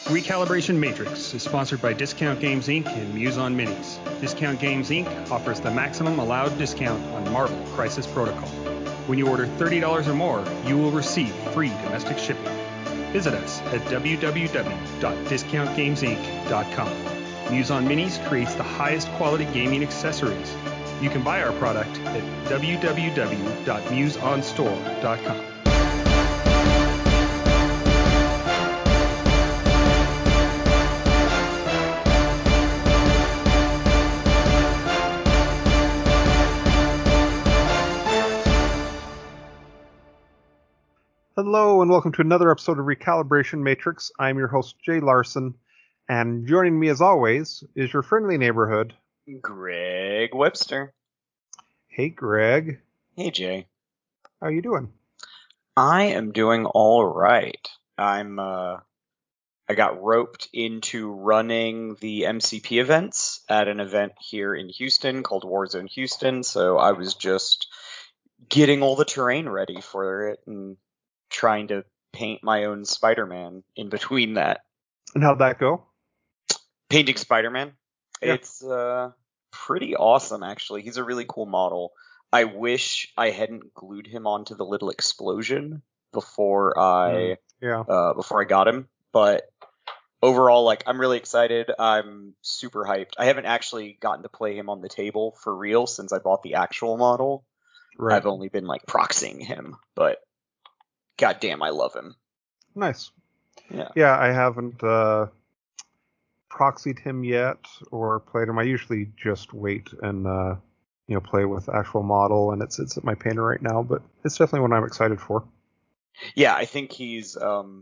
Recalibration Matrix is sponsored by Discount Games Inc. and Muson Minis. Discount Games Inc. offers the maximum allowed discount on Marvel Crisis Protocol. When you order $30 or more, you will receive free domestic shipping. Visit us at www.discountgamesinc.com. Muson Minis creates the highest quality gaming accessories. You can buy our product at www.musonstore.com. Hello and welcome to another episode of Recalibration Matrix. I'm your host, Jay Larson, and joining me as always is your friendly neighborhood, Greg Webster. Hey, Greg. Hey, Jay. How you doing? I am doing all right. I got roped into running the MCP events at an event here in Houston called Warzone Houston, so I was just getting all the terrain ready for it and trying to paint my own Spider-Man in between that. And how'd that go? Painting Spider-Man? Yeah. It's pretty awesome, actually. He's a really cool model. I wish I hadn't glued him onto the little explosion before I got him. But overall, like, I'm really excited. I'm super hyped. I haven't actually gotten to play him on the table for real since I bought the actual model. Right. I've only been like proxying him, but goddamn, I love him. Nice. Yeah. Yeah, I haven't proxied him yet or played him. I usually just wait and play with the actual model, and it's at my painter right now, but it's definitely one I'm excited for. Yeah, I think he's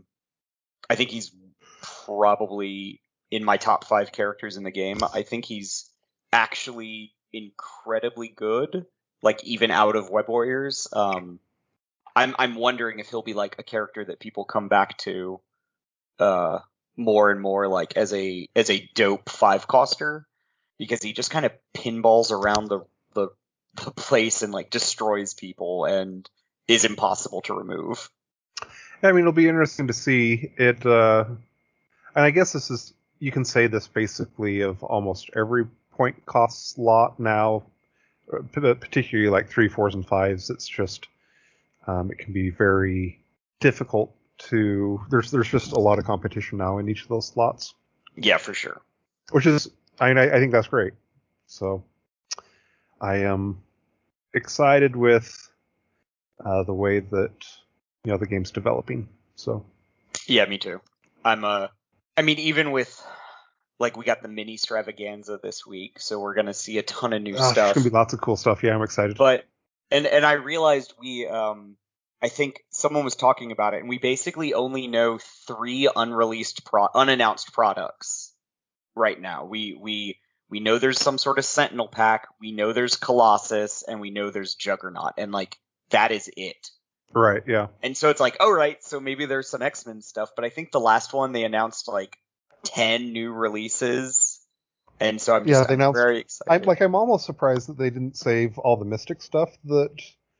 probably in my top 5 characters in the game. I think he's actually incredibly good, like even out of Web Warriors. I'm wondering if he'll be like a character that people come back to more and more, like as a dope 5-coster, because he just kind of pinballs around the place and like destroys people and is impossible to remove. I mean, it'll be interesting to see it. And I guess you can say this basically of almost every point cost slot now, particularly like 3, 4s, and 5s. It's just it can be very difficult to. There's just a lot of competition now in each of those slots. Yeah, for sure. Which is, I think that's great. So I am excited with the way that the game's developing. So yeah, me too. I mean, even with like we got the mini extravaganza this week, so we're gonna see a ton of new stuff. There's gonna be lots of cool stuff. Yeah, I'm excited. But and I realized we I think someone was talking about it, and we basically only know 3 unannounced products right now. We know there's some sort of Sentinel pack, we know there's Colossus, and we know there's Juggernaut, and like that is it. Right, yeah. And so it's like, oh right, so maybe there's some X-Men stuff, but I think the last one they announced like 10 new releases, and so I'm very excited. I'm almost surprised that they didn't save all the Mystic stuff that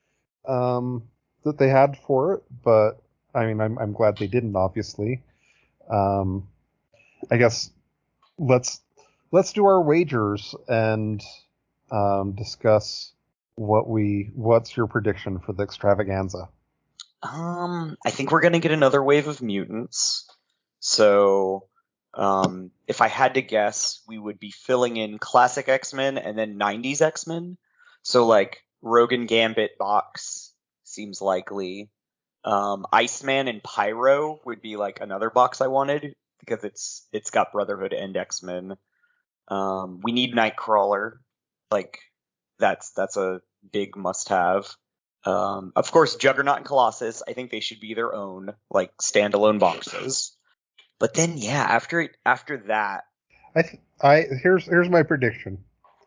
they had for it, but I mean, I'm glad they didn't. Obviously, I guess let's do our wagers and discuss what's your prediction for the extravaganza. I think we're gonna get another wave of mutants. So, if I had to guess, we would be filling in classic X-Men and then 90s X-Men. So like Rogue and Gambit box seems likely. Iceman and Pyro would be like another box I wanted because it's got Brotherhood and X-Men. We need Nightcrawler. Like that's a big must-have. Of course, Juggernaut and Colossus, I think they should be their own, like, standalone boxes. But then, yeah, after that... Here's my prediction.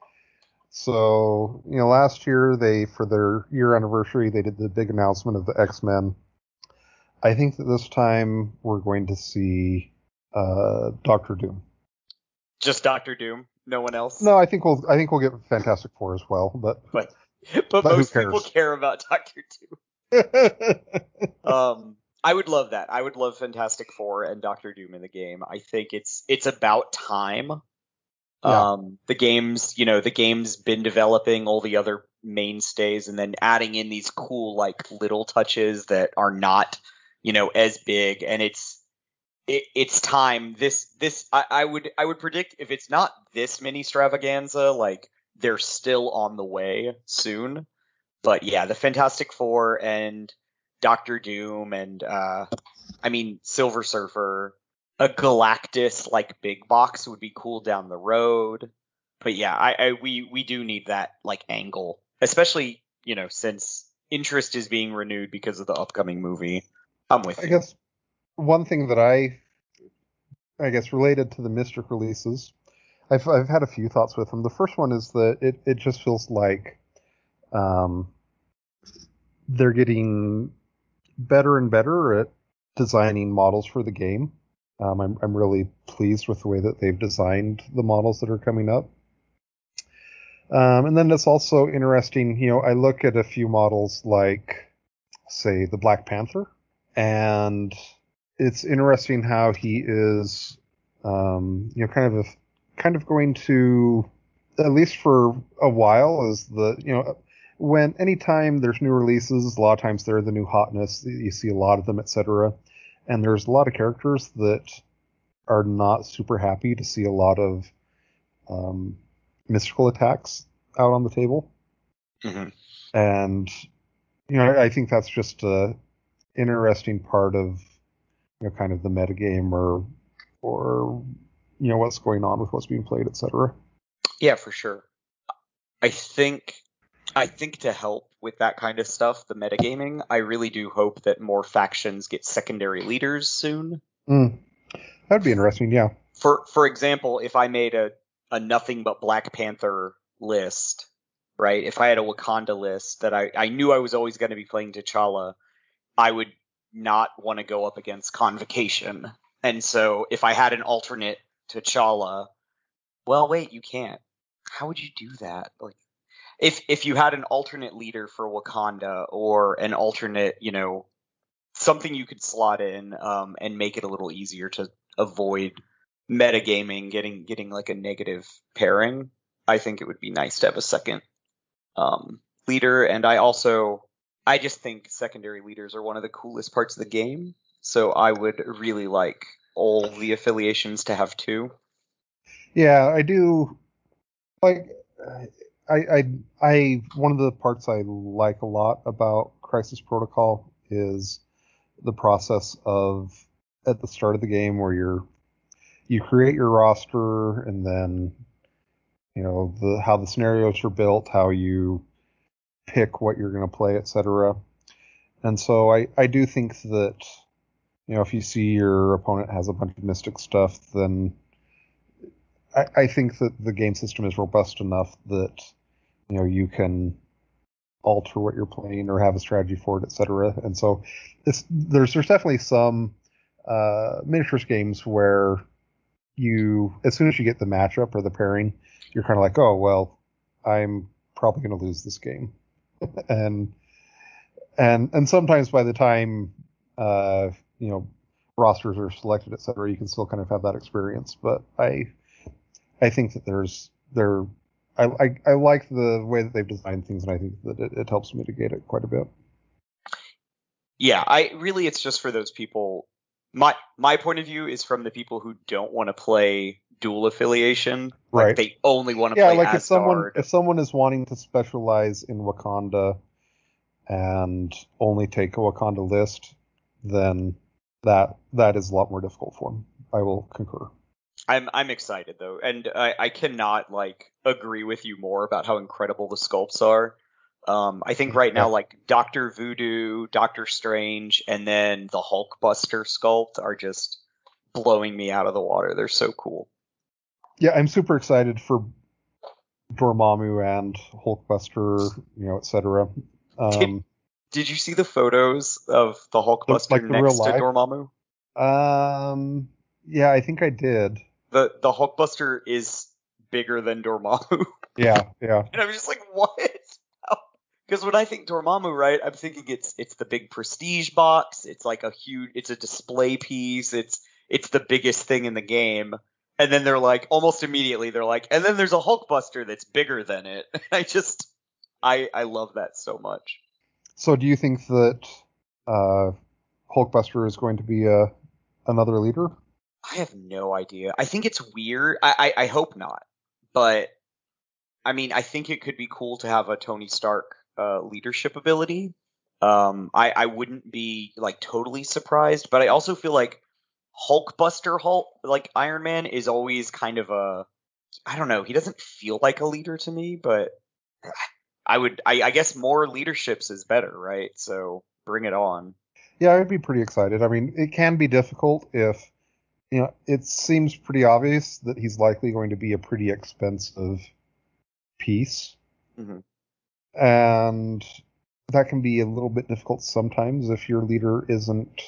So, last year, for their year anniversary, they did the big announcement of the X-Men. I think that this time, we're going to see Doctor Doom. Just Doctor Doom? No one else? No, I think we'll get Fantastic Four as well, but most people care about Doctor Doom. I would love that. I would love Fantastic Four and Doctor Doom in the game. I think it's about time. Yeah. The game's been developing all the other mainstays and then adding in these cool like little touches that are not, as big, and it's time. I would predict if it's not this mini extravaganza, like they're still on the way soon. But yeah, the Fantastic Four and Doctor Doom and Silver Surfer, a Galactus like big box would be cool down the road. But yeah, we do need that like angle, especially since interest is being renewed because of the upcoming movie. I'm with I you. guess one thing that I guess related to the Mystic releases, I've had a few thoughts with them. The first one is that it just feels like they're getting better and better at designing models for the game. I'm really pleased with the way that they've designed the models that are coming up. And then it's also interesting, I look at a few models like, say, the Black Panther, and it's interesting how he is, kind of going to, at least for a while, is when anytime there's new releases, a lot of times they're the new hotness. You see a lot of them, etc. And there's a lot of characters that are not super happy to see a lot of mystical attacks out on the table. Mm-hmm. And I think that's just a interesting part of kind of the metagame or what's going on with what's being played, etc. Yeah, for sure. I think to help with that kind of stuff, the metagaming, I really do hope that more factions get secondary leaders soon. That'd be interesting, yeah. For example, if I made a nothing but Black Panther list, right? If I had a Wakanda list that I knew I was always going to be playing T'Challa, I would not want to go up against Convocation. And so if I had an alternate T'Challa, well, wait, you can't. How would you do that? Like, if you had an alternate leader for Wakanda or an alternate, something you could slot in and make it a little easier to avoid metagaming, getting like a negative pairing, I think it would be nice to have a second leader. And I just think secondary leaders are one of the coolest parts of the game. So I would really like all the affiliations to have two. Yeah, I do. Like, I one of the parts I like a lot about Crisis Protocol is the process of at the start of the game where you create your roster, and then how the scenarios are built, how you pick what you're going to play, etc. And so I do think that if you see your opponent has a bunch of Mystic stuff, then I think that the game system is robust enough that you can alter what you're playing or have a strategy for it, etc. And so there's definitely some miniatures games where as soon as you get the matchup or the pairing, you're kind of like, oh well, I'm probably going to lose this game, and sometimes by the time rosters are selected, etc., you can still kind of have that experience. But I think that I like the way that they've designed things, and I think that it helps mitigate it quite a bit. Yeah, it's just for those people. My point of view is from the people who don't want to play dual affiliation. Like, right. They only want to play like Asgard. if someone is wanting to specialize in Wakanda and only take a Wakanda list, then that is a lot more difficult for them. I will concur. I'm excited though, and I cannot agree with you more about how incredible the sculpts are. I think right now Dr. Voodoo, Doctor Strange, and then the Hulkbuster sculpt are just blowing me out of the water. They're so cool. Yeah, I'm super excited for Dormammu and Hulkbuster, etc. Did you see the photos of the Hulkbuster the real next to life? Dormammu? Yeah, I think I did. The Hulkbuster is bigger than Dormammu. Yeah. And I'm just like, what? Because when I think Dormammu, right, I'm thinking it's the big prestige box. It's like it's a display piece. It's the biggest thing in the game. And then they're like, almost immediately, they're like, and then there's a Hulkbuster that's bigger than it. I love that so much. So do you think that Hulkbuster is going to be another leader? I have no idea. I think it's weird. I hope not. But, I mean, I think it could be cool to have a Tony Stark leadership ability. I wouldn't be, like, totally surprised. But I also feel like Hulkbuster like Iron Man is always kind of I don't know, he doesn't feel like a leader to me, but I guess more leaderships is better, right? So bring it on. Yeah, I'd be pretty excited. I mean, it can be difficult if, it seems pretty obvious that he's likely going to be a pretty expensive piece. Mm-hmm. And that can be a little bit difficult sometimes if your leader isn't,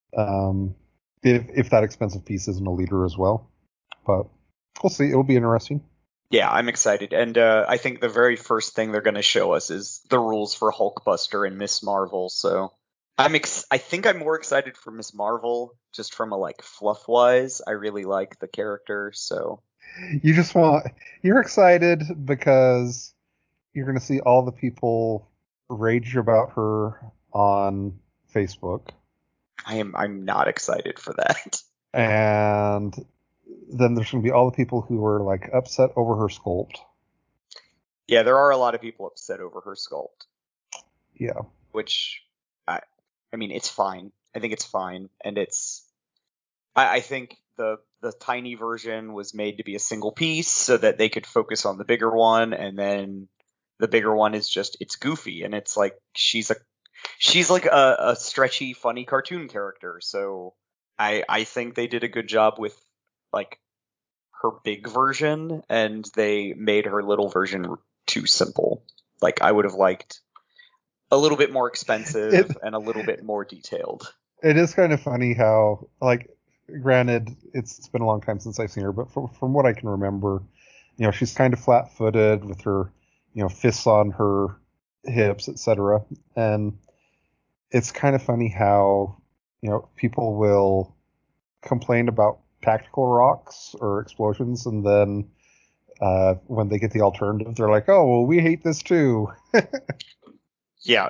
if that expensive piece isn't a leader as well. But we'll see. It'll be interesting. Yeah, I'm excited. And I think the very first thing they're going to show us is the rules for Hulkbuster and Miss Marvel. So I think I'm more excited for Miss Marvel just from a like fluff wise. I really like the character. So You're excited because you're going to see all the people rage about her on Facebook. I'm not excited for that. And then there's going to be all the people who are like upset over her sculpt. Yeah, there are a lot of people upset over her sculpt. Yeah. Which I mean, it's fine. I think it's fine, and I think the tiny version was made to be a single piece so that they could focus on the bigger one, and then the bigger one is just it's goofy, and it's like she's like a stretchy, funny cartoon character. So I think they did a good job with like her big version, and they made her little version too simple. Like I would have liked a little bit more expensive and a little bit more detailed. It is kind of funny how, like, granted, it's been a long time since I've seen her, but from what I can remember, she's kind of flat-footed with her, fists on her hips, etc. And it's kind of funny how, people will complain about tactical rocks or explosions, and then when they get the alternative, they're like, "Oh, well, we hate this too." Yeah,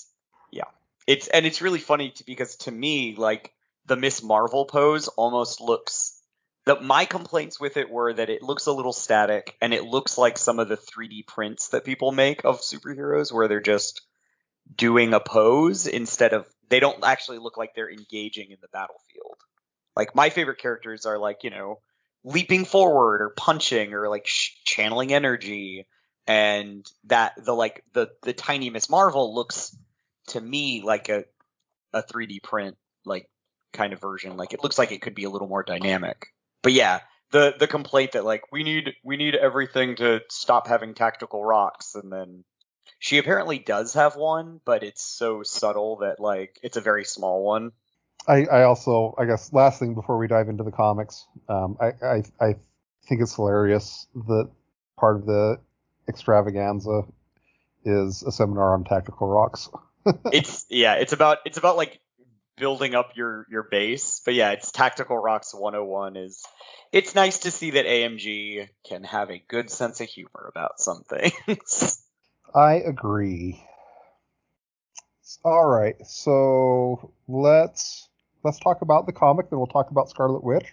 it's really funny because to me, like the Miss Marvel pose almost looks. My complaints with it were that it looks a little static, and it looks like some of the 3D prints that people make of superheroes, where they're just doing a pose instead of they don't actually look like they're engaging in the battlefield. Like my favorite characters are like leaping forward or punching or like channeling energy, and that the tiny Miss Marvel looks to me like a 3D print like kind of version. Like it looks like it could be a little more dynamic. But yeah, the complaint that like we need everything to stop having tactical rocks, and then she apparently does have one, but it's so subtle that like it's a very small one. I also, I guess, last thing before we dive into the comics, I think it's hilarious that part of the extravaganza is a seminar on tactical rocks. It's about like building up your base, but yeah, it's Tactical Rocks 101 is it's nice to see that AMG can have a good sense of humor about some things. I agree. All right, so let's talk about the comic, then we'll talk about Scarlet Witch.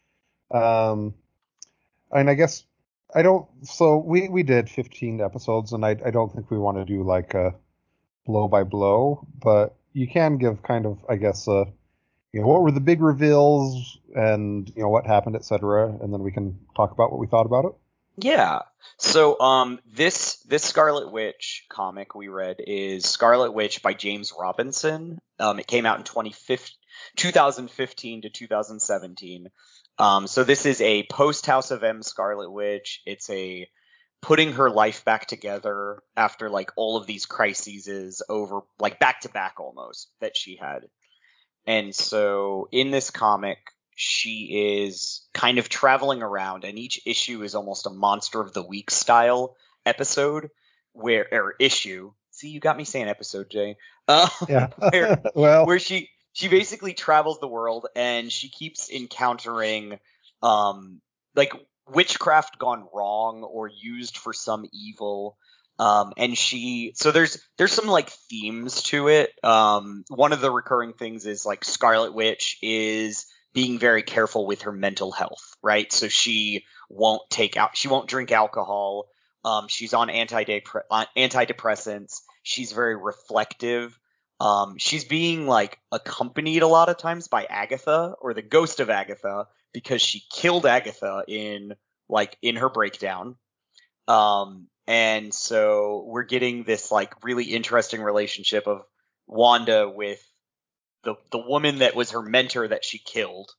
And I guess I don't. So we did 15 episodes, and I don't think we want to do like a blow by blow, but you can give kind of, I guess, what were the big reveals and what happened, etc., and then we can talk about what we thought about it. Yeah. So this Scarlet Witch comic we read is Scarlet Witch by James Robinson. It came out in 2015 to 2017. So this is a post House of M Scarlet Witch. It's a putting her life back together after like all of these crises over like back to back almost that she had. And so in this comic, she is kind of traveling around, and each issue is almost a Monster of the Week style episode or issue. See, you got me saying episode, Jay. Yeah. Where Well, where she basically travels the world and she keeps encountering like witchcraft gone wrong or used for some evil. And so there's some like themes to it. One of the recurring things is like Scarlet Witch is being very careful with her mental health, right? So she won't drink alcohol. She's on antidepressants. She's very reflective. She's being like accompanied a lot of times by Agatha or the ghost of Agatha because she killed Agatha in her breakdown. And so we're getting this like really interesting relationship of Wanda with the woman that was her mentor that she killed.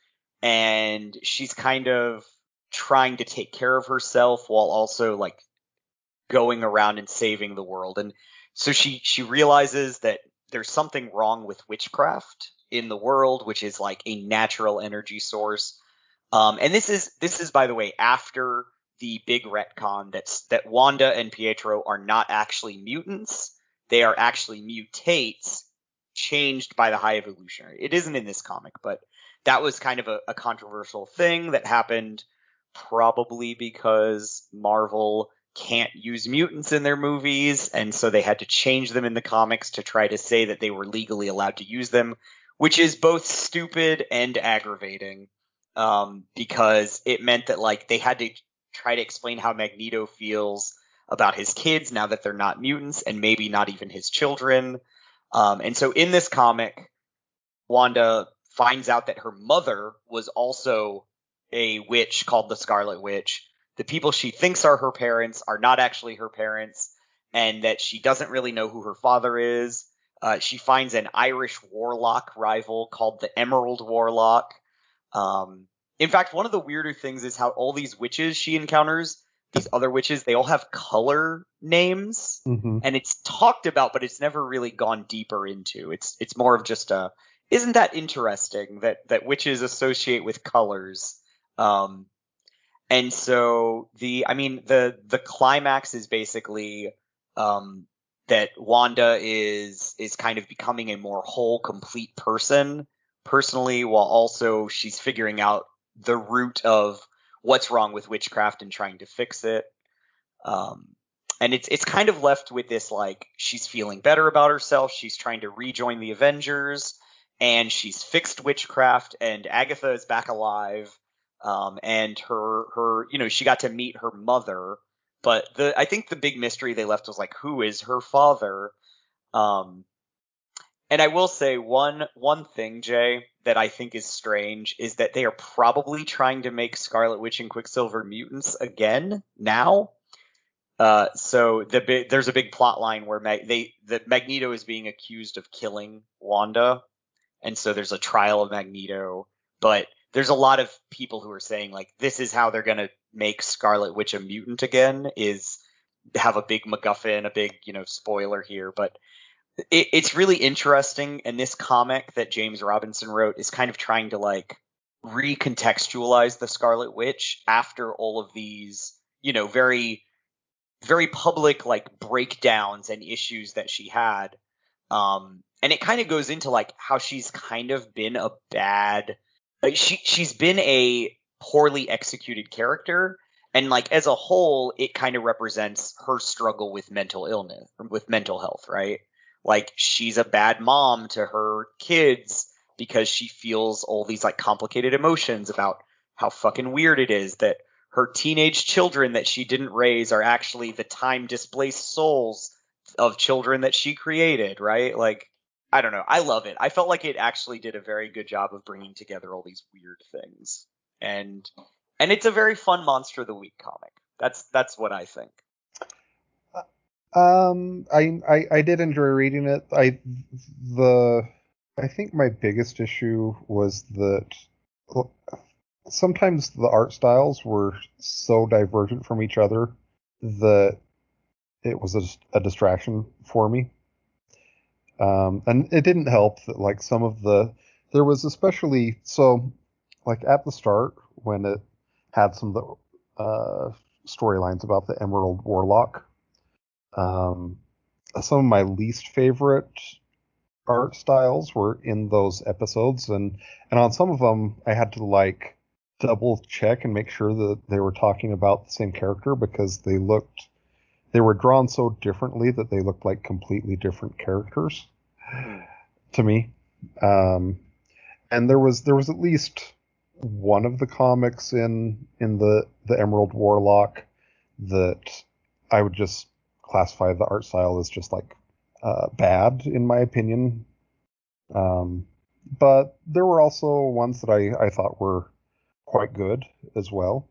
And she's kind of trying to take care of herself while also like going around and saving the world. And so she realizes that there's something wrong with witchcraft in the world, which is like a natural energy source. And this is by the way after the big retcon that Wanda and Pietro are not actually mutants. They are actually mutates changed by the High Evolutionary. It isn't in this comic, but that was kind of a controversial thing that happened probably because Marvel can't use mutants in their movies, and so they had to change them in the comics to try to say that they were legally allowed to use them, which is both stupid and aggravating, because it meant that like they had to try to explain how Magneto feels about his kids now that they're not mutants and maybe not even his children. And so in this comic, Wanda finds out that her mother was also a witch called the Scarlet Witch. The people she thinks are her parents are not actually her parents, and that she doesn't really know who her father is. She finds an Irish warlock rival called the Emerald Warlock. In fact, one of the weirder things is how all these witches she encounters, these other witches, they all have color names, and it's talked about, but it's never really gone deeper into. It's more of just isn't that interesting that witches associate with colors? And so the climax is basically that Wanda is kind of becoming a more whole, complete person personally, while also she's figuring out the root of what's wrong with witchcraft and trying to fix it. And it's kind of left with this like she's feeling better about herself. She's trying to rejoin the Avengers, and she's fixed witchcraft, and Agatha is back alive. And her she got to meet her mother, but I think the big mystery they left was like, who is her father? And I will say one thing, Jay, that I think is strange is that they are probably trying to make Scarlet Witch and Quicksilver mutants again now. So there's a big plot line where Magneto is being accused of killing Wanda, and so there's a trial of Magneto. But there's a lot of people who are saying like this is how they're gonna make Scarlet Witch a mutant again, is have a big MacGuffin, a big spoiler here, but it's really interesting. And this comic that James Robinson wrote is kind of trying to like recontextualize the Scarlet Witch after all of these very very public like breakdowns and issues that she had. And it kind of goes into like how she's kind of been a bad, like she's been a poorly executed character, and like as a whole it kind of represents her struggle with mental illness, with mental health, right? Like she's a bad mom to her kids because she feels all these like complicated emotions about how fucking weird it is that her teenage children that she didn't raise are actually the time displaced souls of children that she created, right? Like, I don't know. I love it. I felt like it actually did a very good job of bringing together all these weird things. And it's a very fun Monster of the Week comic. That's what I think. I did enjoy reading it. I think my biggest issue was that sometimes the art styles were so divergent from each other that it was a distraction for me. And it didn't help that like there was especially so like at the start when it had some of the storylines about the Emerald Warlock. some of my least favorite art styles were in those episodes, and on some of them I had to like double check and make sure that they were talking about the same character because they were drawn so differently that they looked like completely different characters to me. And there was at least one of the comics in the Emerald Warlock that I would just classify the art style as just like bad in my opinion. But there were also ones that I thought were quite good as well.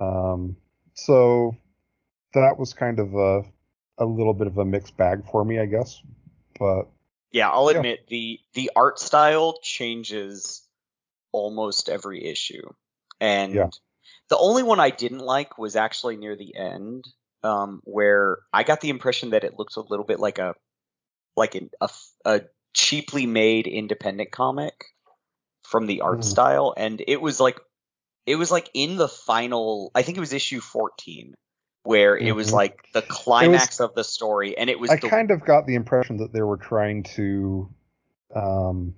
So that was kind of a little bit of a mixed bag for me, I guess. But Yeah, I'll yeah, admit the art style changes almost every issue. yeah. And the only one I didn't like was actually near the end, where I got the impression that it looked a little bit like a cheaply made independent comic from the art Mm. style, and it was like in the final, I think it was issue 14, where it was Hmm. like the It was. climax of the story, and it was I the kind of got the impression that they were trying to. Um,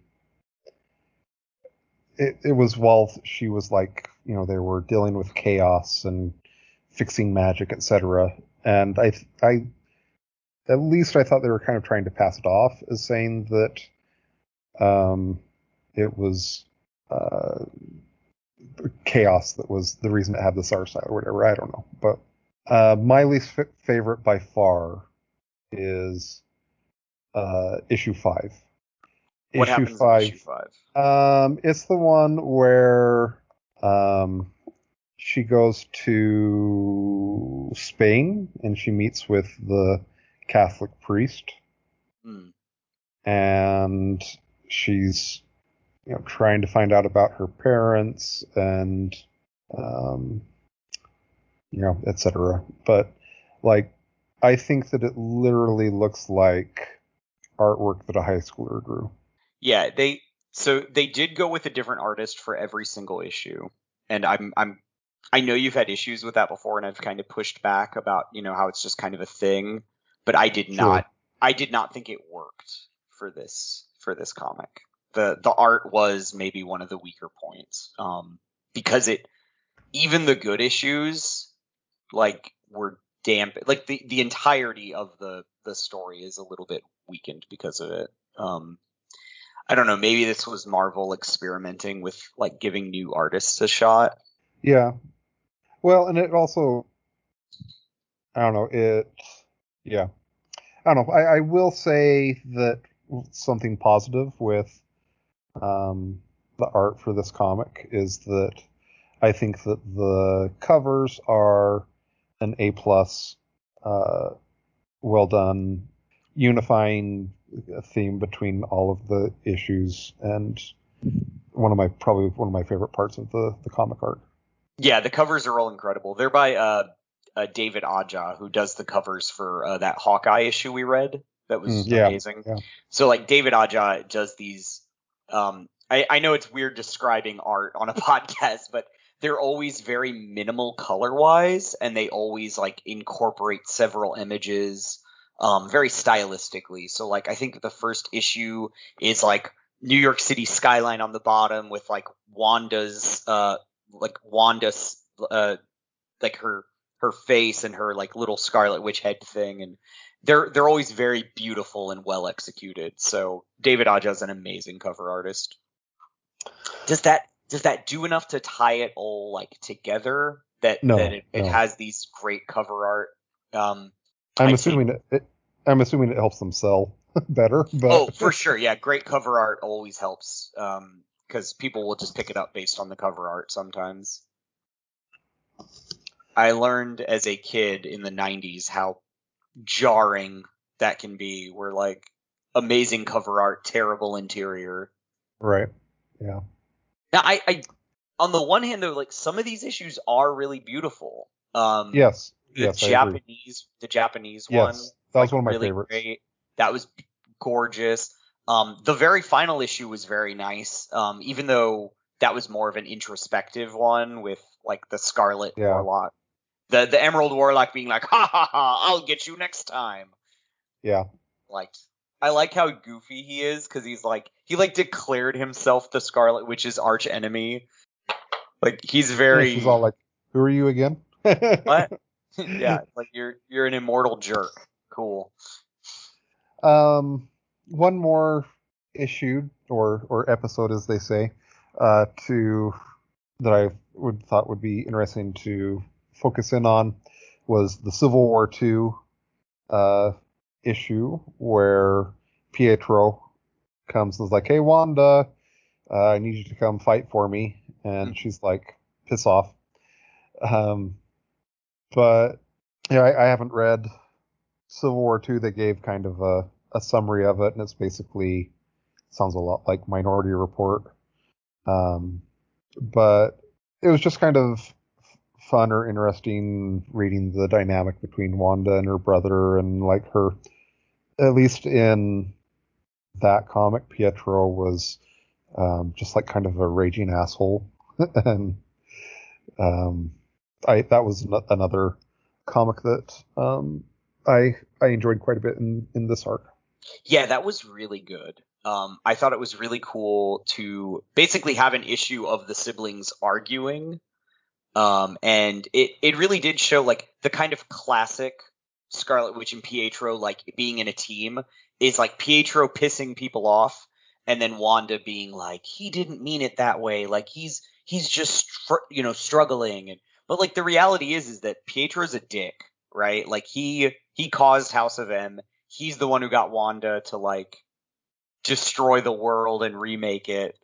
it was while she was like, they were dealing with chaos and fixing magic, etc. And I at least I thought they were kind of trying to pass it off as saying that it was uh, chaos that was the reason it had this art style or whatever. I don't know, but my least favorite by far is issue 5. what Issue happens in issue 5. 5. It's the one where um, she goes to Spain and she meets with the Catholic priest, Hmm. and she's trying to find out about her parents and um, etc. But like, I think that it literally looks like artwork that a high schooler drew. Yeah, they did go with a different artist for every single issue, and I know you've had issues with that before, and I've kind of pushed back about how it's just kind of a thing, but Sure. I did not think it worked for this comic. The art was maybe one of the weaker points, because even the good issues like were damp, like the entirety of the story is a little bit weakened because of it. I don't know, maybe this was Marvel experimenting with like giving new artists a shot. Yeah. Well, and it also, I don't know, yeah. I don't know. I will say that something positive with the art for this comic is that I think that the covers are an A plus, uh, well done, unifying theme between all of the issues, and probably one of my favorite parts of the comic art. Yeah, the covers are all incredible. They're by David Aja, who does the covers for that Hawkeye issue we read. That was Yeah, amazing. yeah, So like David Aja does these. I know it's weird describing art on a podcast, but they're always very minimal color wise, and they always like incorporate several images, very stylistically. So like I think the first issue is like New York City skyline on the bottom with like Wanda's like her face and her like little Scarlet Witch head thing, and they're always very beautiful and well executed. So David Aja is an amazing cover artist. Does that do enough to tie it all like together that no, it no. has these great cover art? I'm I'd say assuming I'm assuming it helps them sell better, oh but for sure, yeah, great cover art always helps because people will just pick it up based on the cover art sometimes. I learned as a kid in the 90s how jarring that can be. Where like amazing cover art, terrible interior. right, yeah, Now, I on the one hand though, like some of these issues are really beautiful. yes, The yes, I agree. Japanese one, Yes, that was like one of my really favorites. great. That was gorgeous. The very final issue was very nice. Even though that was more of an introspective one with like the Scarlet Yeah, Warlock, the Emerald Warlock being like, "Ha ha ha! I'll get you next time." yeah. liked. I like how goofy he is because he declared himself the Scarlet Witch's arch enemy. Like he's very. Yeah, she's all like, "Who are you again?" What? Yeah, like you're an immortal jerk. Cool. One more issue or episode, as they say, to that I thought would be interesting to focus in on was the Civil War II issue where Pietro comes and is like, "Hey Wanda, I need you to come fight for me," and she's like, "Piss off." But yeah, I haven't read Civil War II. They gave kind of a summary of it, and it's basically sounds a lot like Minority Report. But it was just kind of fun or interesting reading the dynamic between Wanda and her brother, and like her, at least in that comic, Pietro was just like kind of a raging asshole, and that was another comic that I enjoyed quite a bit in this arc. Yeah, that was really good. I thought it was really cool to basically have an issue of the siblings arguing. And it really did show like the kind of classic Scarlet Witch and Pietro like being in a team is like Pietro pissing people off and then Wanda being like, he didn't mean it that way. Like he's just, struggling. But like the reality is that Pietro's a dick, right? Like he caused House of M. He's the one who got Wanda to like destroy the world and remake it.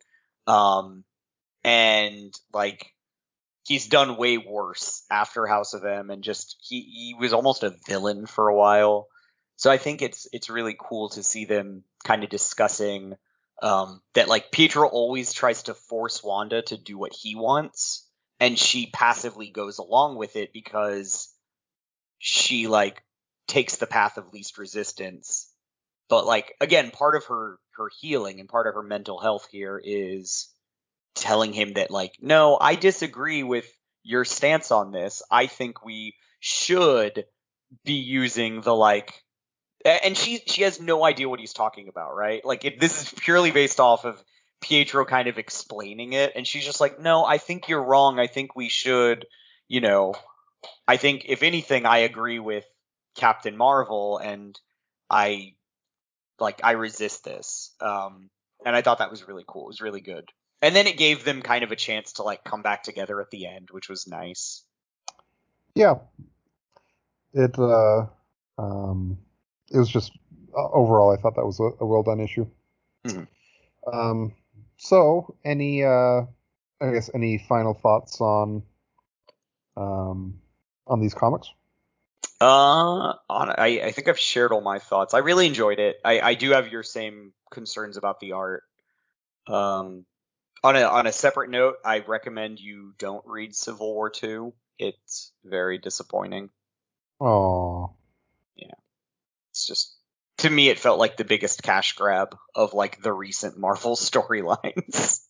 And like he's done way worse after House of M, and just he was almost a villain for a while. So I think it's really cool to see them kind of discussing that like Pietro always tries to force Wanda to do what he wants, and she passively goes along with it because she like takes the path of least resistance. But like again, part of her healing and part of her mental health here is telling him that like, no, I disagree with your stance on this. I think we should be using the like, and she has no idea what he's talking about, right? Like this is purely based off of Pietro kind of explaining it, and she's just like, no, I think you're wrong. I think we should, I think if anything, I agree with Captain Marvel, and I resist this. And I thought that was really cool. It was really good. And then it gave them kind of a chance to like come back together at the end, which was nice. Yeah, it was just overall, I thought that was a well done issue. Mm-hmm. So any any final thoughts on these comics? I think I've shared all my thoughts. I really enjoyed it. I do have your same concerns about the art. On a separate note, I recommend you don't read Civil War II. It's very disappointing. Oh. Yeah. It's just, to me, it felt like the biggest cash grab of like the recent Marvel storylines.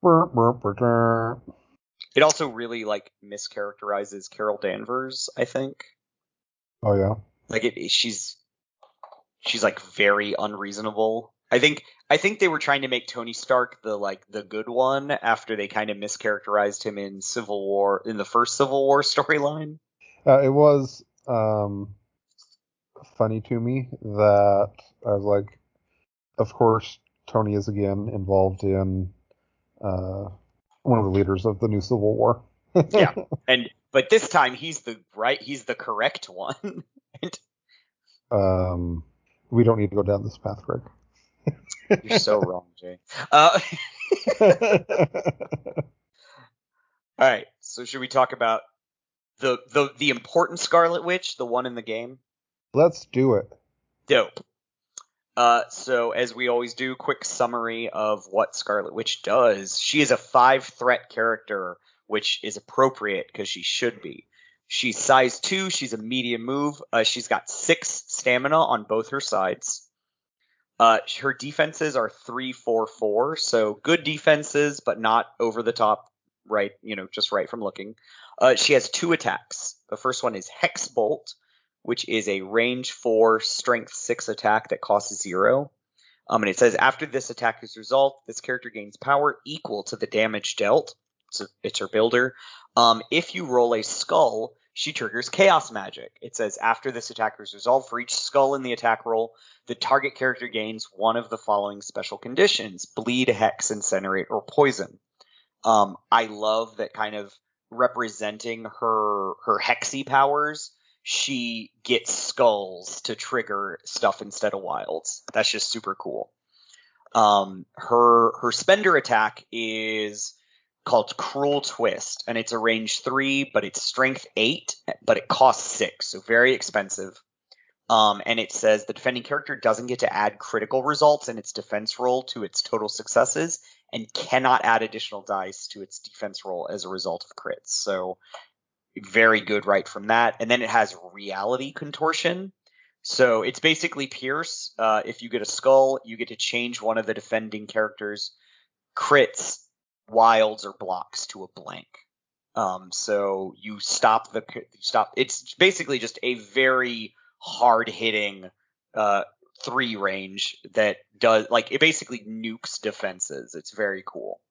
It also really like mischaracterizes Carol Danvers, I think. Oh yeah. Like she's like very unreasonable. I think they were trying to make Tony Stark the good one after they kind of mischaracterized him in the first Civil War storyline. It was funny to me that I was like, of course, Tony is again involved in one of the leaders of the new Civil War. Yeah, but this time he's the correct one. We don't need to go down this path, Greg. You're so wrong, Jay. All right, so should we talk about the important Scarlet Witch, the one in the game? Let's do it. Dope. So as we always do, quick summary of what Scarlet Witch does. She is a 5-threat character, which is appropriate because she should be. She's size 2. She's a medium move. She's got 6 stamina on both her sides. Her defenses are 3-4-4, so good defenses, but not over the top, right? Just right from looking. She has 2 attacks. The first one is Hex Bolt, which is a range 4, strength 6 attack that costs 0. And it says after this attack is resolved, this character gains power equal to the damage dealt. So it's her builder. If you roll a skull, she triggers chaos magic. It says after this attack is resolved, for each skull in the attack roll, the target character gains one of the following special conditions: bleed, hex, incinerate, or poison. I love that kind of representing her hexy powers. She gets skulls to trigger stuff instead of wilds. That's just super cool. Her spender attack is called Cruel Twist, and it's a range 3, but it's strength 8, but it costs 6, so very expensive. And it says the defending character doesn't get to add critical results in its defense roll to its total successes, and cannot add additional dice to its defense roll as a result of crits. So very good right from that. And then it has Reality Contortion. So it's basically Pierce. If you get a skull, you get to change one of the defending character's crits, wilds, or blocks to a blank. So you stop. It's basically just a very hard-hitting 3 range that does, like, it basically nukes defenses. It's very cool.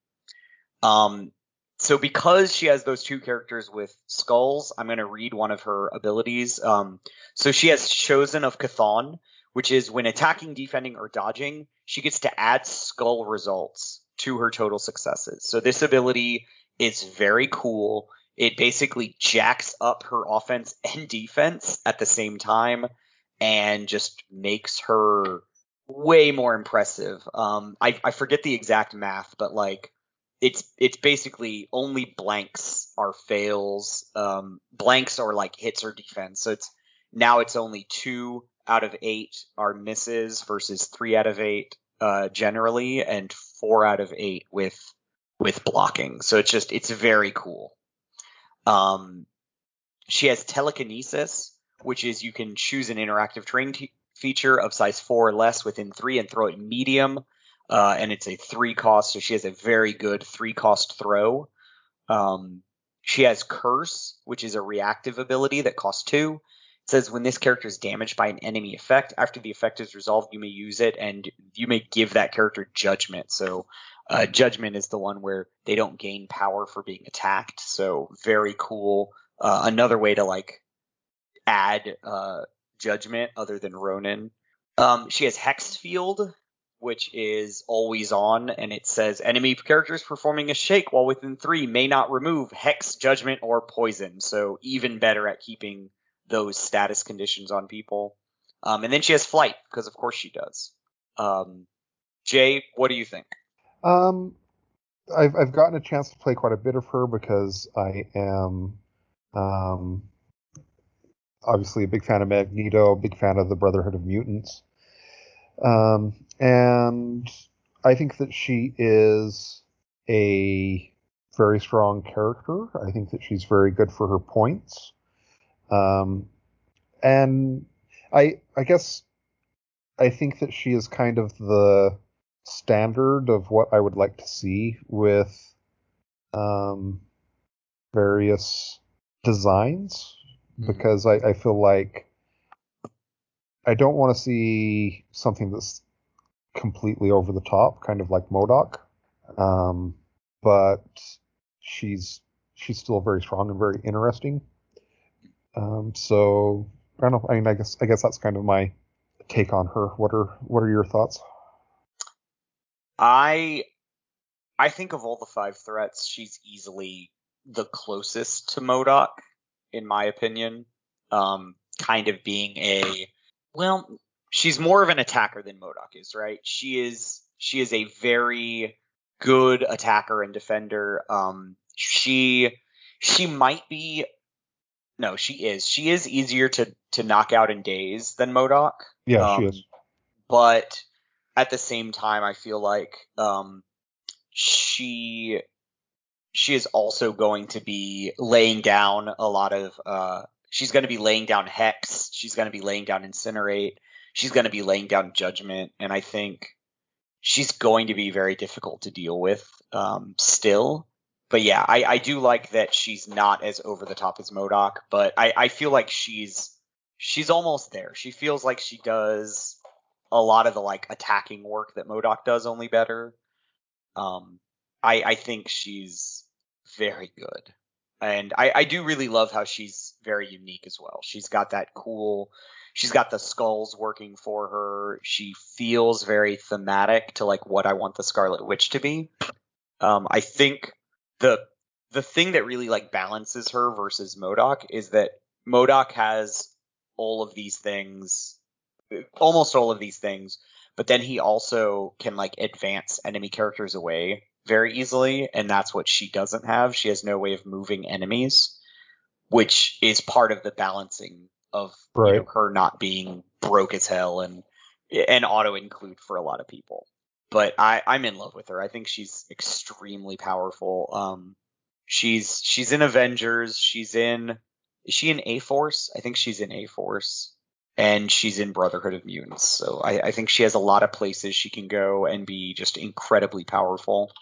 So because she has those 2 characters with skulls, I'm going to read one of her abilities. So she has Chosen of Chthon, which is when attacking, defending, or dodging, she gets to add skull results to her total successes. So this ability is very cool. It basically jacks up her offense and defense at the same time and just makes her way more impressive. I forget the exact math, but like it's basically only blanks are fails. Blanks are like hits or defense. So it's only 2 out of 8 are misses versus 3 out of 8 generally, and 4 out of 8 with blocking. So it's very cool. She has Telekinesis, which is you can choose an interactive terrain feature of size 4 or less within 3 and throw it medium. And it's a 3 cost, so she has a very good 3 cost throw. She has Curse, which is a reactive ability that costs 2. It says when this character is damaged by an enemy effect, after the effect is resolved, you may use it, and you may give that character Judgment. So Judgment is the one where they don't gain power for being attacked. So very cool. Another way to like add Judgment other than Ronin. She has Hex Field, which is always on, and it says enemy characters performing a shake while within 3 may not remove Hex, Judgment, or Poison. So even better at keeping those status conditions on people. And then she has Flight, because of course she does. Jay, what do you think? I've gotten a chance to play quite a bit of her because I am obviously a big fan of Magneto, big fan of the Brotherhood of Mutants. And I think that she is a very strong character. I think that she's very good for her points. And I guess I think that she is kind of the standard of what I would like to see with various designs, because I feel like I don't want to see something that's completely over the top, kind of like MODOK. But she's still very strong and very interesting. So I don't know. I mean, I guess that's kind of my take on her. What are your thoughts? I think of all the 5 threats, she's easily the closest to MODOK, in my opinion. Kind of being she's more of an attacker than MODOK is, right? She is a very good attacker and defender. She might be. No, she is. She is easier to knock out in days than MODOK. Yeah, she is. But at the same time, I feel like she is also going to be laying down a lot of. She's going to be laying down Hex. She's going to be laying down Incinerate. She's going to be laying down Judgment, and I think she's going to be very difficult to deal with still. But yeah, I do like that she's not as over the top as MODOK, but I feel like she's she's almost there. She feels like she does a lot of the like attacking work that MODOK does, only better. I think she's very good. And I do really love how she's very unique as well. She's got the skulls working for her. She feels very thematic to like what I want the Scarlet Witch to be. I think the thing that really like balances her versus MODOK is that MODOK has all of these things, almost all of these things, but then he also can like advance enemy characters away very easily, and that's what she doesn't have. She has no way of moving enemies, which is part of the balancing of Right. her not being broke as hell and auto include for a lot of people. But I'm in love with her. I think she's extremely powerful. She's in Avengers. Is she in A-Force? I think she's in A-Force. And she's in Brotherhood of Mutants. So I think she has a lot of places she can go and be just incredibly powerful.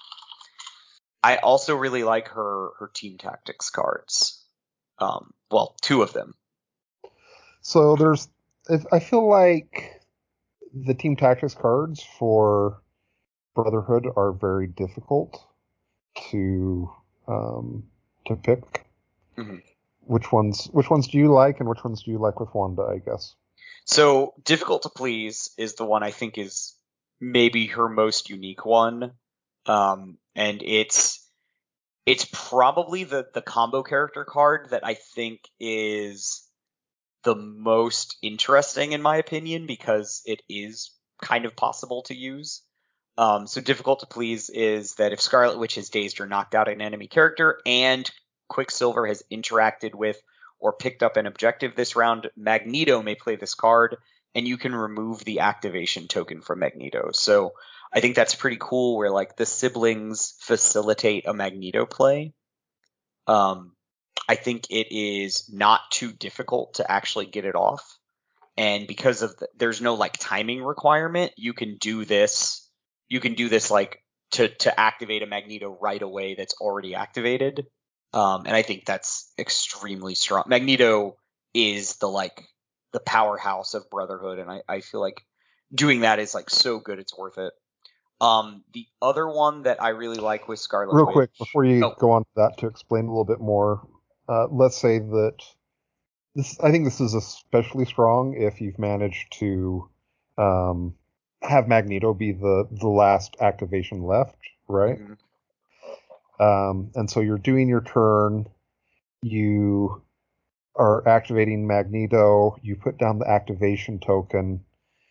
I also really like her Team Tactics cards. Well, 2 of them. So I feel like the Team Tactics cards for Brotherhood are very difficult to pick. Mm-hmm. Which ones do you like, and which ones do you like with Wanda, I guess? So Difficult to Please is the one I think is maybe her most unique one. And it's probably the combo character card that I think is the most interesting in my opinion, because it is kind of possible to use. So Difficult to Please is that if Scarlet Witch has dazed or knocked out an enemy character and Quicksilver has interacted with or picked up an objective this round, Magneto may play this card, and you can remove the activation token from Magneto. So I think that's pretty cool, where like the siblings facilitate a Magneto play. I think it is not too difficult to actually get it off, and because of there's no like timing requirement, you can do this. You can do this like to activate a Magneto right away that's already activated. And I think that's extremely strong. Magneto is the powerhouse of Brotherhood, and I feel like doing that is like so good, it's worth it. The other one that I really like with Scarlet Real Witch. quick, before you go on to that, to explain a little bit more, let's say that I think this is especially strong if you've managed to have Magneto be the last activation left, right? Mm-hmm. And so you're doing your turn, you are activating Magneto, you put down the activation token,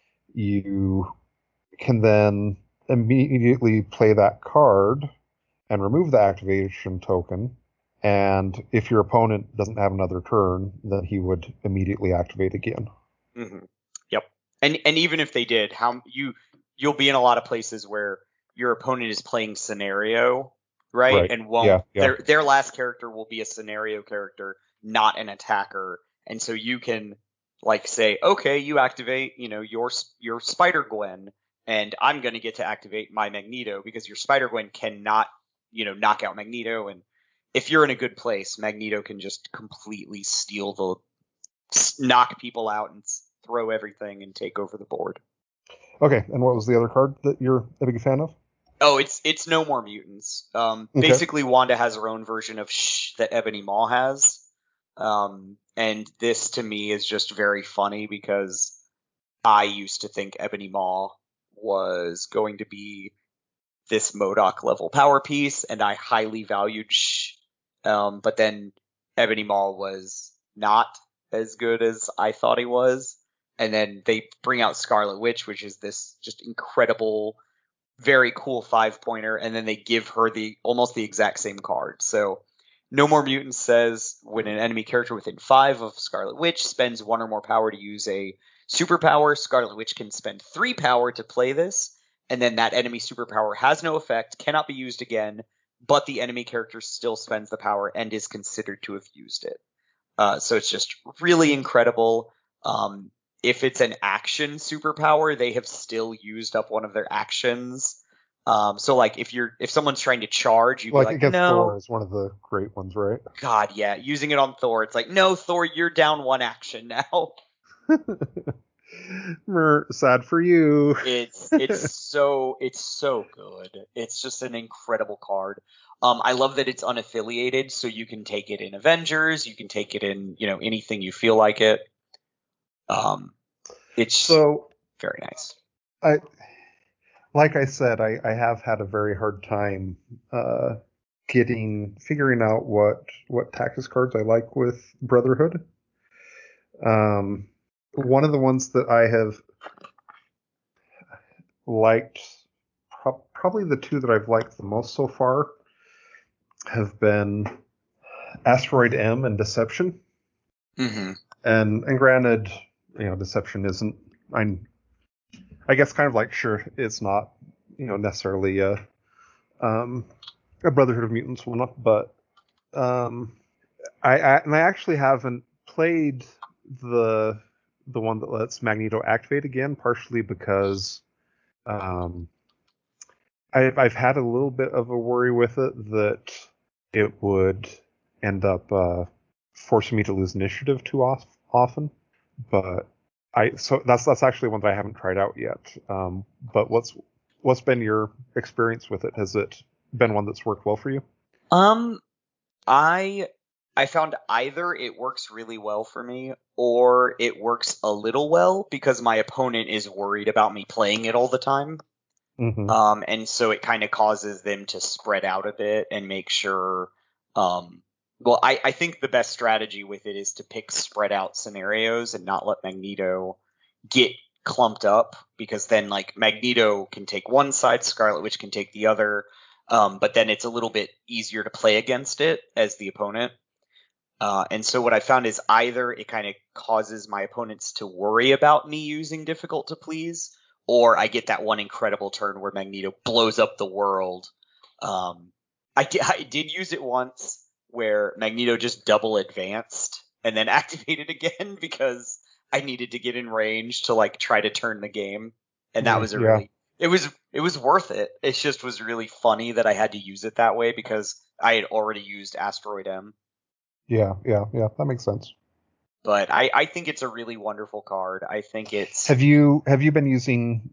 you can then immediately play that card and remove the activation token. And if your opponent doesn't have another turn, then he would immediately activate again. Mm-hmm. Yep. And even if they did, you'll be in a lot of places where your opponent is playing scenario, right? And won't their last character will be a scenario character, not an attacker. And so you can like say, okay, you activate, your Spider-Gwen, and I'm going to get to activate my Magneto, because your Spider-Gwen cannot, knock out Magneto. And if you're in a good place, Magneto can just completely knock people out and throw everything and take over the board. Okay, and what was the other card that you're a big fan of? Oh, it's No More Mutants. Basically, Wanda has her own version of that Ebony Maw has. And this to me is just very funny, because I used to think Ebony Maw was going to be this MODOK level power piece, and I highly valued but then Ebony Maw was not as good as I thought he was. And then they bring out Scarlet Witch, which is this just incredible, very cool 5-pointer, and then they give her almost the exact same card. So No More Mutants says when an enemy character within 5 of Scarlet Witch spends 1 or more power to use a superpower, Scarlet Witch can spend 3 power to play this, and then that enemy superpower has no effect, cannot be used again, but the enemy character still spends the power and is considered to have used it. So it's just really incredible. If it's an action superpower, they have still used up one of their actions. So like if someone's trying to charge, you'd be like, against no. Thor is one of the great ones, right? God, yeah. Using it on Thor, it's like, no, Thor, you're down 1 action now. Sad for you. It's so good. It's just an incredible card. I love that it's unaffiliated, so you can take it in Avengers, you can take it in, anything you feel like it. It's So very nice. Like I said, I have had a very hard time figuring out what tactics cards I like with Brotherhood. One of the ones that I have liked, probably the two that I've liked the most so far, have been Asteroid M and Deception. Mm-hmm. And granted, Deception isn't. I guess kind of like sure it's not necessarily a Brotherhood of Mutants one, but I actually haven't played the one that lets Magneto activate again, partially because I've had a little bit of a worry with it that it would end up forcing me to lose initiative too often. But so that's actually one that I haven't tried out yet. But what's been your experience with it? Has it been one that's worked well for you? I found either it works really well for me or it works a little well because my opponent is worried about me playing it all the time. Mm-hmm. And so it kind of causes them to spread out a bit and make sure. I think the best strategy with it is to pick spread out scenarios and not let Magneto get clumped up, because then like Magneto can take one side, Scarlet Witch can take the other. But then it's a little bit easier to play against it as the opponent. And so what I found is either it kind of causes my opponents to worry about me using Difficult to Please, or I get that one incredible turn where Magneto blows up the world. I did use it once where Magneto just double advanced and then activated again because I needed to get in range to like try to turn the game. And that was it was worth it. It just was really funny that I had to use it that way because I had already used Asteroid M. Yeah, that makes sense. But I think it's a really wonderful card. I think it's. Have you been using?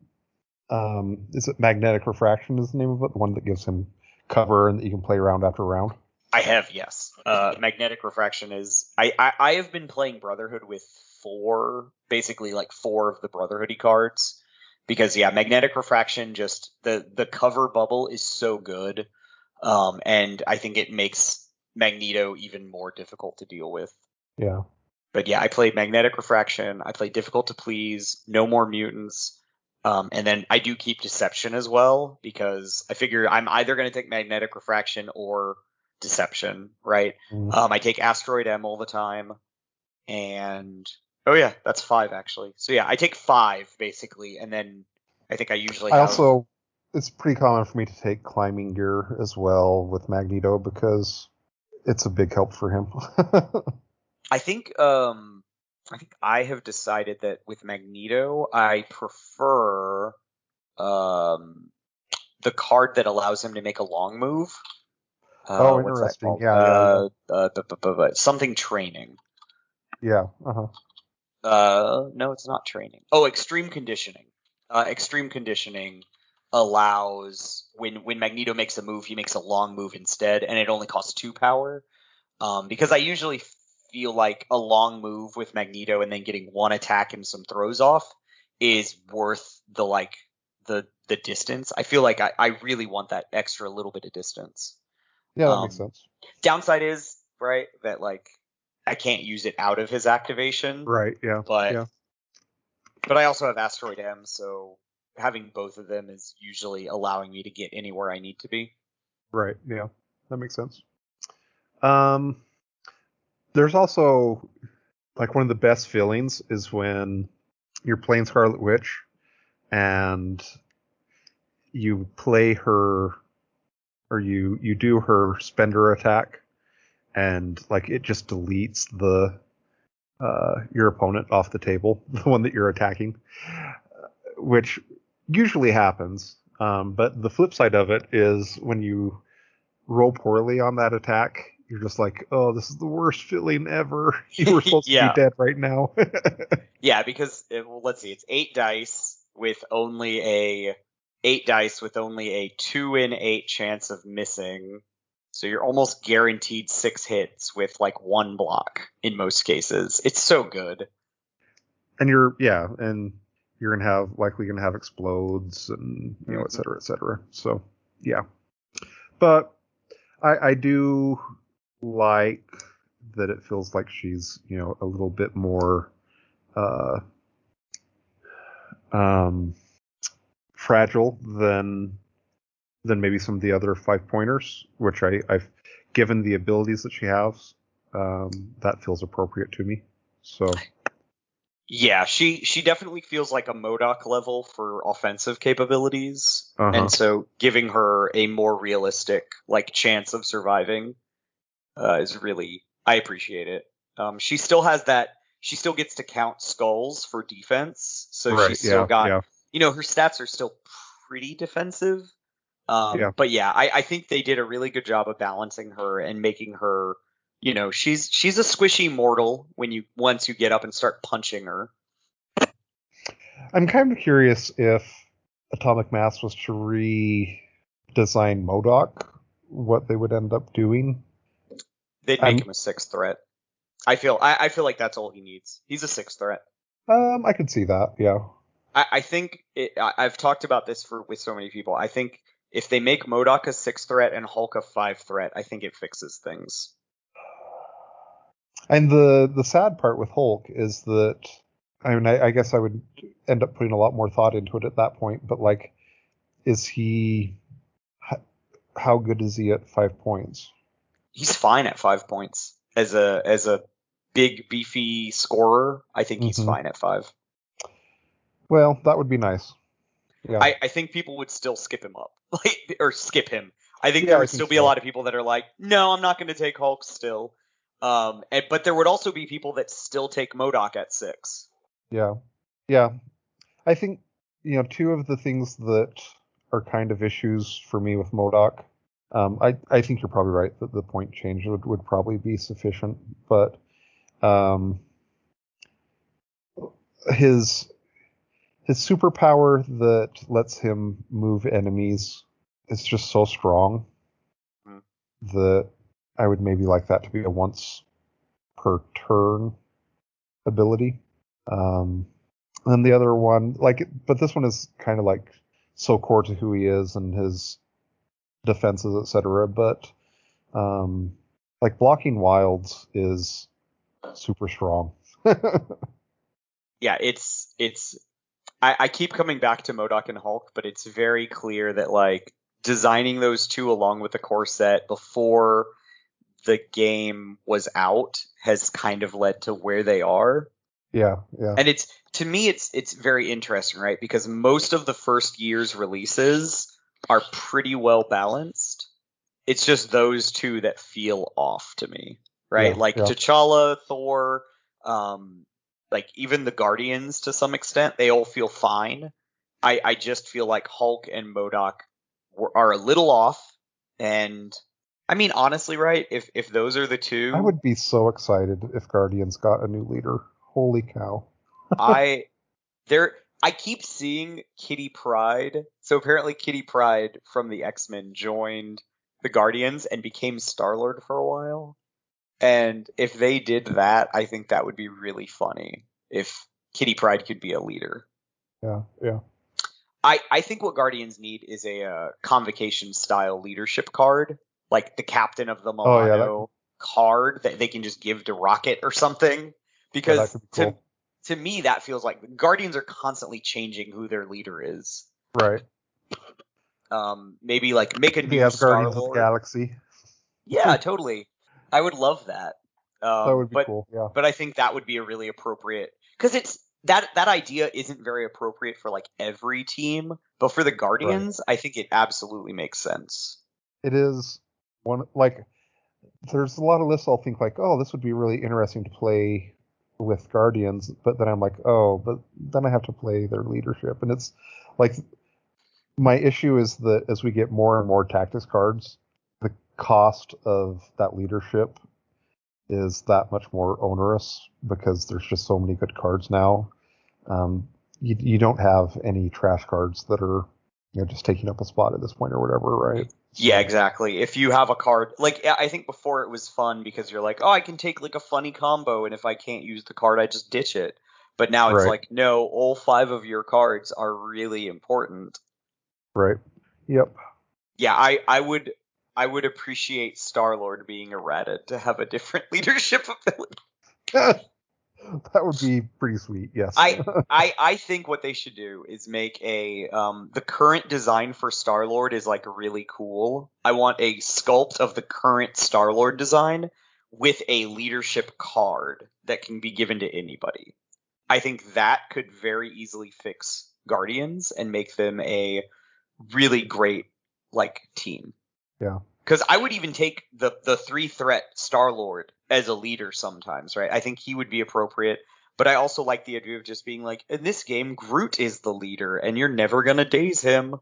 Is it Magnetic Refraction? Is the name of it? The one that gives him cover and that you can play round after round. I have, yes. Magnetic Refraction is. I have been playing Brotherhood with basically four of the Brotherhoody cards, because Magnetic Refraction, just the cover bubble is so good, and I think it makes Magneto even more difficult to deal with. Yeah. But I played Magnetic Refraction. I played Difficult to Please, No More Mutants, and then I do keep Deception as well, because I figure I'm either going to take Magnetic Refraction or Deception, right? I take Asteroid M all the time, and that's 5 actually. So I take 5 basically, and then I think I usually have. It's pretty common for me to take Climbing Gear as well with Magneto because it's a big help for him. I think I have decided that with Magneto, I prefer the card that allows him to make a long move. Interesting. Yeah. Something training. Yeah. No, it's not training. Oh, Extreme Conditioning. Extreme Conditioning allows when Magneto makes a move, he makes a long move instead, and it only costs 2 power. Because I usually feel like a long move with Magneto and then getting 1 attack and some throws off is worth the distance. I feel like I really want that extra little bit of distance. Yeah, that makes sense. Downside is, right, that I can't use it out of his activation. Right, yeah. But I also have Asteroid M, so having both of them is usually allowing me to get anywhere I need to be. Right, yeah. That makes sense. There's also one of the best feelings is when you're playing Scarlet Witch and you play her, or you do her spender attack, and it just deletes your opponent off the table, the one that you're attacking, which usually happens. But the flip side of it is when you roll poorly on that attack, you're just like, oh, this is the worst feeling ever. You were supposed to Yeah. be dead right now. Yeah, because let's see, it's 8 dice with only a 2 in 8 chance of missing. So you're almost guaranteed 6 hits with like 1 block in most cases. It's so good. And you're likely gonna have explodes and et cetera, et cetera. So yeah. But I do like that it feels like she's, a little bit more fragile than maybe some of the other 5-pointers, which I've given the abilities that she has, that feels appropriate to me. So yeah, she definitely feels like a MODOK level for offensive capabilities, and so giving her a more realistic like chance of surviving is really, I appreciate it. She still has that. She still gets to count skulls for defense, so she's still got. Yeah. Her stats are still pretty defensive. But yeah, I think they did a really good job of balancing her and making her, she's a squishy mortal once you get up and start punching her. I'm kind of curious if Atomic Mass was to redesign MODOK, what they would end up doing. They'd make him a 6th threat. I feel like that's all he needs. He's a 6th threat. I can see that. Yeah. I think I've talked about this with so many people. I think if they make MODOK a 6th threat and Hulk a 5th threat, I think it fixes things. And the sad part with Hulk is that, I guess I would end up putting a lot more thought into it at that point. But like, is he? How good is he at 5 points? He's fine at 5 points as a big beefy scorer. I think he's fine at 5. Well, that would be nice. Yeah. I think people would still skip him up, or skip him. I think there would still be a lot of people that are like, no, I'm not going to take Hulk still. But there would also be people that still take MODOK at 6. Yeah. Yeah. I think, 2 of the things that are kind of issues for me with MODOK, I think you're probably right that the point change would probably be sufficient, but his superpower that lets him move enemies is just so strong that I would maybe like that to be a once per turn ability. And the other one, but this one is kind of like so core to who he is and his defenses, etc. But like blocking wilds is super strong. Yeah, I keep coming back to MODOK and Hulk, but it's very clear that like designing those two along with the core set before the game was out has kind of led to where they are. Yeah. And to me it's very interesting, right? Because most of the first year's releases are pretty well balanced. It's just those two that feel off to me, right? T'Challa, Thor, like even the Guardians to some extent, they all feel fine. I just feel like Hulk and MODOK are a little off. And I mean, honestly, right? If those are the two, I would be so excited if Guardians got a new leader. Holy cow! I keep seeing Kitty Pryde. So apparently, Kitty Pryde from the X-Men joined the Guardians and became Star-Lord for a while. And if they did that, I think that would be really funny if Kitty Pryde could be a leader. Yeah. I think what Guardians need is a Convocation style leadership card, like the captain of the Milano card that they can just give to Rocket or something. Because that could be cool. To me, that feels like the Guardians are constantly changing who their leader is. Right. Maybe like make a new Star-Lord. Guardians of the Galaxy. Yeah, totally. I would love that. That would be cool. Yeah. But I think that would be a really appropriate, because it's that idea isn't very appropriate for like every team, but for the Guardians, I think it absolutely makes sense. It is one, like, there's a lot of lists I'll think like, oh, this would be really interesting to play with Guardians, but then I'm like, oh, but then I have to play their leadership, and it's like, my issue is that as we get more and more tactics cards, the cost of that leadership is that much more onerous because there's just so many good cards now. You don't have any trash cards that are just taking up a spot at this point or whatever, right? Yeah, exactly. If you have a card, like, I think before it was fun because you're like, oh, I can take like a funny combo, and if I can't use the card, I just ditch it. But now it's Right. like, no, all 5 of your cards are really important. Right. Yep. Yeah, I would appreciate Star-Lord being errated to have a different leadership ability. That would be pretty sweet, yes. I think what they should do is make the current design for Star-Lord is like really cool. I want a sculpt of the current Star-Lord design with a leadership card that can be given to anybody. I think that could very easily fix Guardians and make them a really great like team. Yeah. Because I would even take the 3-threat Star-Lord as a leader sometimes, right? I think he would be appropriate. But I also like the idea of just being like, in this game, Groot is the leader, and you're never going to daze him.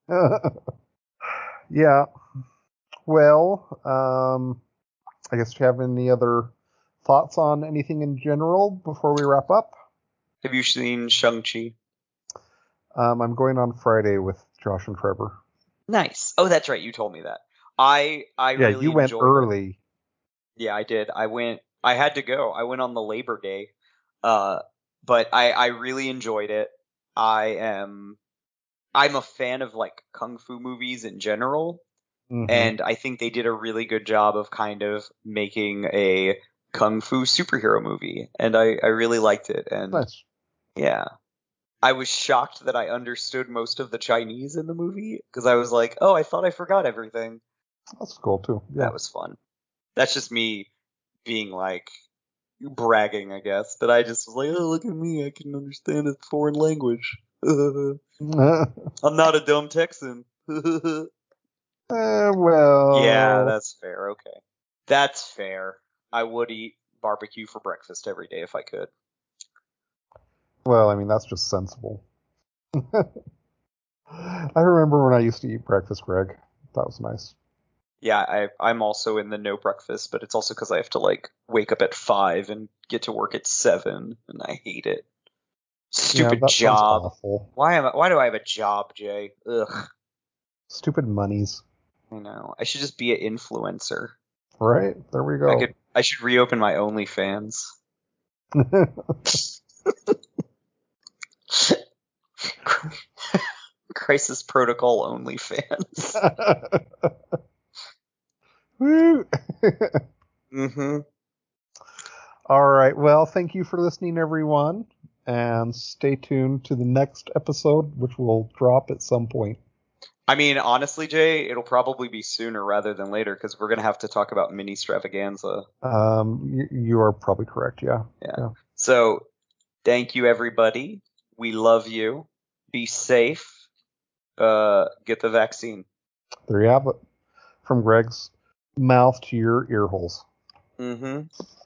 Yeah. Well, I guess do you have any other thoughts on anything in general before we wrap up? Have you seen Shang-Chi? I'm going on Friday with Josh and Trevor. Nice. Oh, that's right. You told me that. I really you went enjoyed early. it. Yeah, I did. I had to go. I went on the Labor Day. But I really enjoyed it. I'm a fan of like kung fu movies in general. Mm-hmm. And I think they did a really good job of kind of making a kung fu superhero movie. And I really liked it. And Nice. yeah, I was shocked that I understood most of the Chinese in the movie because I was like, oh, I thought I forgot everything. That's cool too. Yeah. That was fun. That's just me being like bragging, I guess. But I just was like, oh, look at me. I can understand a foreign language. I'm not a dumb Texan. Well. Yeah, that's fair. Okay. That's fair. I would eat barbecue for breakfast every day if I could. Well, I mean, that's just sensible. I remember when I used to eat breakfast, Greg. That was nice. Yeah, I'm also in the no breakfast, but it's also because I have to like wake up at 5 and get to work at 7, and I hate it. Stupid that job. sounds awful. Why do I have a job, Jay? Ugh. Stupid monies. I know. I should just be an influencer. Right? There we go. I should reopen my OnlyFans. Crisis Protocol OnlyFans. Woo! Mm-hmm. All right. Well, thank you for listening, everyone. And stay tuned to the next episode, which will drop at some point. I mean, honestly, Jay, it'll probably be sooner rather than later because we're going to have to talk about Mini Stravaganza. You are probably correct, yeah. So, thank you, everybody. We love you. Be safe. Get the vaccine. There you have it. From Greg's mouth to your ear holes. Mm-hmm.